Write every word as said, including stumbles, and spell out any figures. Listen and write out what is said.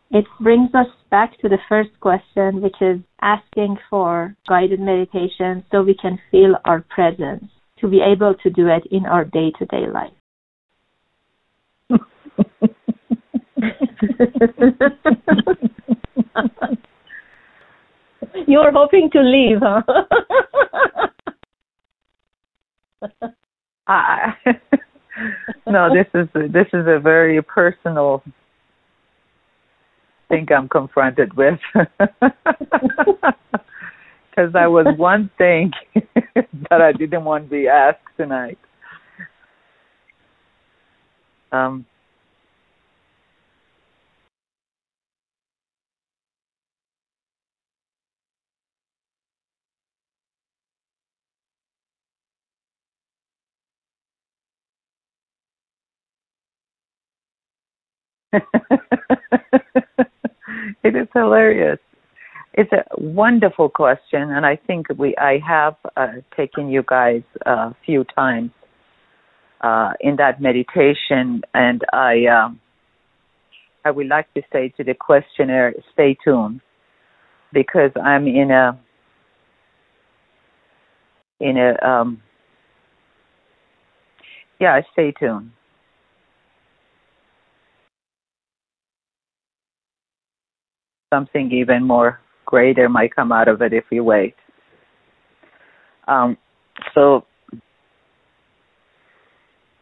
It brings us back to the first question, which is asking for guided meditation so we can feel our presence, to be able to do it in our day-to-day life. You were hoping to leave, huh? I, no, this is a, this is a very personal thing I'm confronted with, because that was one thing that I didn't want to be asked tonight. Um. It is hilarious. It's a wonderful question, and I think we I have uh, taken you guys a few times uh, in that meditation, and I um, I would like to say to the questionnaire, stay tuned, because I'm in a in a um, yeah, stay tuned. Something even more greater might come out of it if you wait. Um, so